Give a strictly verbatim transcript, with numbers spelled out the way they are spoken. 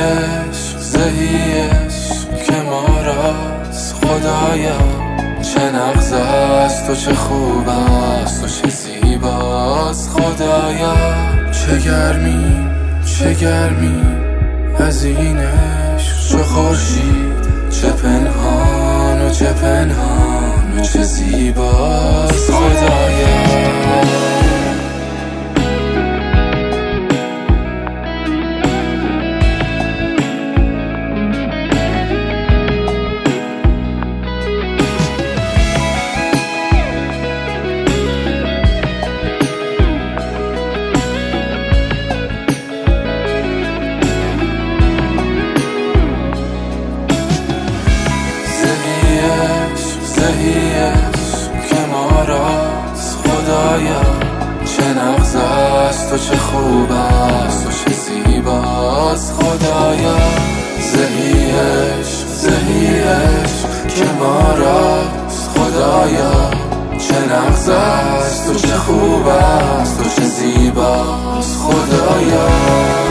عشق زهی عشق که ما راست خدایا، چه نغز است و چه خوب است و چه زیباست خدایا. چه گرمی چه گرمی از این عشق، چه خورشید چه پنهان و چه پنهان و چه زیباست خدایا. زهی عشق که ما راست خدایا، چه نغز است و چه خوب است و چه زیباست خدایا. زهی عشق زهی عشق که ما راست خدایا، چه نغز است و چه خوب است و چه زیباست خدایا.